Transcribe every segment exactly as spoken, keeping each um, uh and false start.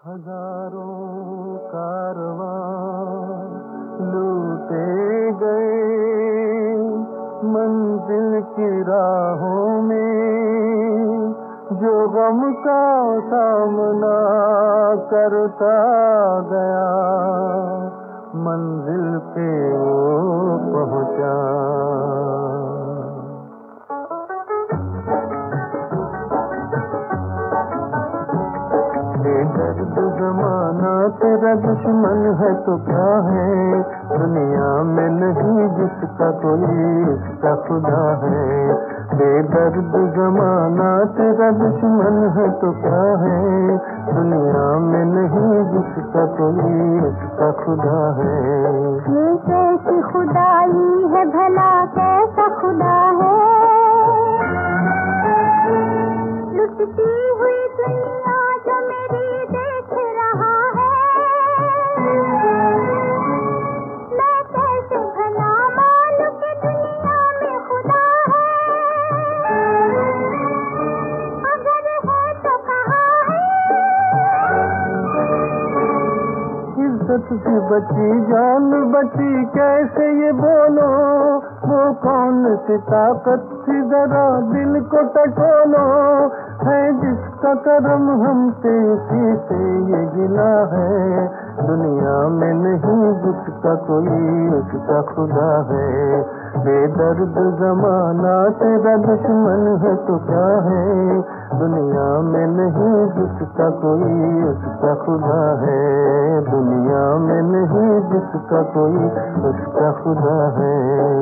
हजारों कारवां लूटे गए मंजिल की राहों में, जो गम का सामना करता गया मंजिल पे वो पहुंचा। दर्द ज़माना तेरा दुश्मन है तो क्या है, दुनिया में नहीं जिसका कोई उसका खुदा है। बेदर्द ज़माना तेरा दुश्मन है तो क्या है, दुनिया में नहीं जिसका कोई उसका खुदा है। ये कैसी खुदाई है भला, कैसा खुदा है, लुटती हुई दुनिया जो मेरी देख रहा है। मैं कैसे भला मानूं कि दुनिया में खुदा है, अगर है तो कहाँ है। इज्जत से बची जान बची कैसे ये बोलो, वो कौन सी ताकत थी जरा दिल को टटोलो। है जिसका करम हम पे उसी से ये गिला है, दुनिया में नहीं जिसका कोई उसका खुदा है। बेदर्द ज़माना तेरा दुश्मन है तो क्या है, दुनिया में नहीं जिसका कोई उसका खुदा है। दुनिया में नहीं जिसका कोई उसका खुदा है।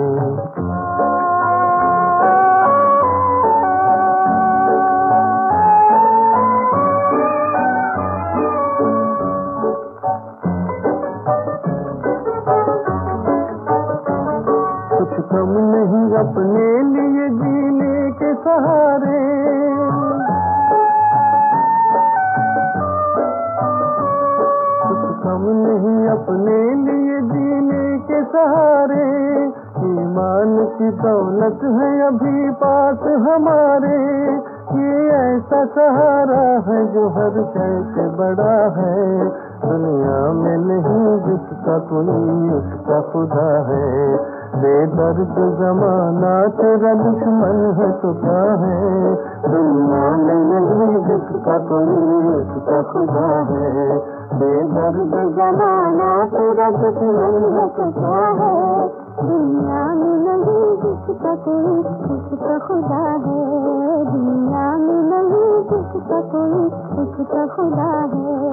कुछ कम नहीं अपने लिए जीने के सहारे, कुछ कम नहीं अपने लिए जीने के सहारे। ईमान की दौलत है अभी पास हमारे, ये ऐसा सहारा है जो हर शय से बड़ा है। दुनिया में नहीं जिसका कोई उसका खुदा है। बेदर्द ज़माना तेरा दुश्मन है तो क्या है, दुनिया में नहीं जिसका कोई उसका खुदा है। बेदर्द ज़माना तेरा दुश्मन है तो क्या है, दुनिया में नहीं जिसका कोई उसका खुदा है। दुनिया में नहीं जिसका कोई उसका खुदा है।